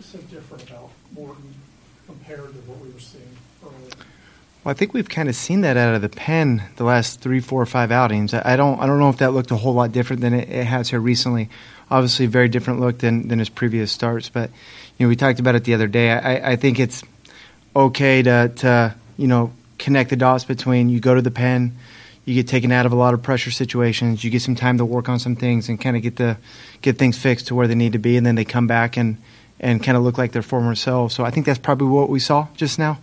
was so different about Morton compared to what we were seeing earlier? Well, I think we've kind of seen that out of the pen the last 3, 4, 5 outings. I don't know if that looked a whole lot different than it has here recently. Obviously, a very different look than his previous starts. But we talked about it the other day. I think it's okay to connect the dots between you go to the pen, you get taken out of a lot of pressure situations, you get some time to work on some things and kind of get things fixed to where they need to be, and then they come back and kind of look like their former selves. So I think that's probably what we saw just now.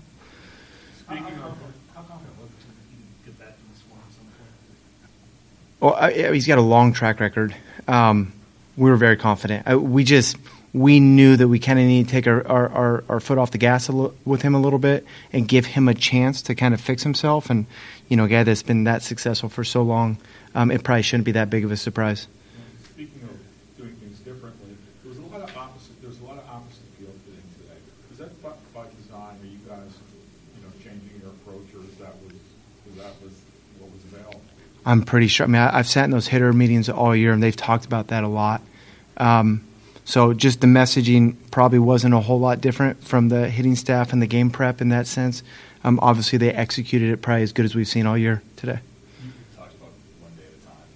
Well, he's got a long track record. We were very confident. We knew that we kind of need to take our foot off the gas with him a little bit and give him a chance to kind of fix himself. And, a guy that's been that successful for so long, it probably shouldn't be that big of a surprise. Speaking of doing things differently, there's a lot of opposite field fitting today. Is that by design? Are you guys, changing your approach, or that was what was available? I'm pretty sure. I mean, I've sat in those hitter meetings all year, and they've talked about that a lot. So just the messaging probably wasn't a whole lot different from the hitting staff and the game prep in that sense. Obviously, they executed it probably as good as we've seen all year today. You talked about one day at a time.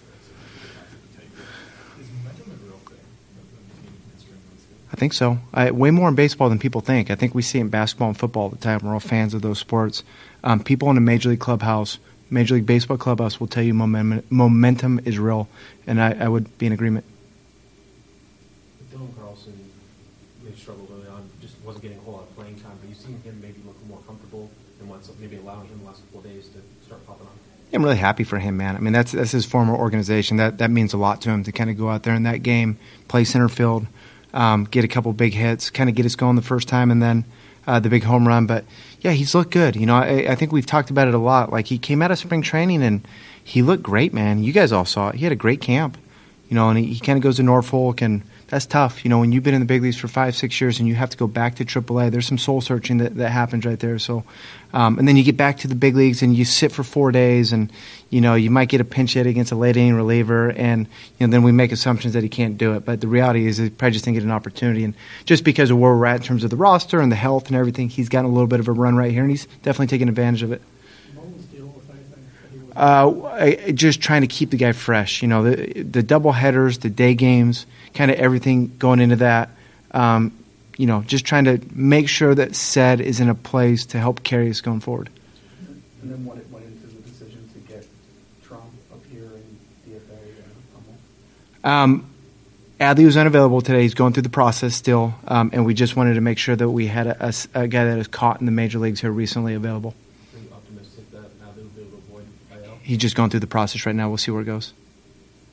Is momentum a real thing? I think so. Way more in baseball than people think. I think we see it in basketball and football all the time. We're all fans of those sports. People in a Major League clubhouse, Major League Baseball clubhouse will tell you momentum is real, and I would be in agreement. Dylan Carlson maybe struggled early on, just wasn't getting a whole lot of playing time, but you've seen him maybe look more comfortable and maybe allowing him the last couple of days to start popping on. I'm really happy for him, man. I mean, that's his former organization. That means a lot to him to kind of go out there in that game, play center field, get a couple big hits, kind of get us going the first time, and then the big home run. But, yeah, he's looked good. I think we've talked about it a lot. Like, he came out of spring training, and he looked great, man. You guys all saw it. He had a great camp, and he kind of goes to Norfolk, and that's tough. When you've been in the big leagues for 5, 6 years and you have to go back to AAA, there's some soul searching that happens right there. So, and then you get back to the big leagues and you sit for 4 days, and you might get a pinch hit against a late inning reliever, and then we make assumptions that he can't do it. But the reality is, he probably just didn't get an opportunity. And just because of where we're at in terms of the roster and the health and everything, he's gotten a little bit of a run right here, and he's definitely taking advantage of it. Just trying to keep the guy fresh. The double headers, the day games, kind of everything going into that. Just trying to make sure that Ced is in a place to help carry us going forward. And then what it went into the decision to get Trump up here in DFA. Adley was unavailable today. He's going through the process still, and we just wanted to make sure that we had a guy that is caught in the major leagues here recently available. Are you optimistic that Adley will be able to avoid IL? He's just going through the process right now. We'll see where it goes.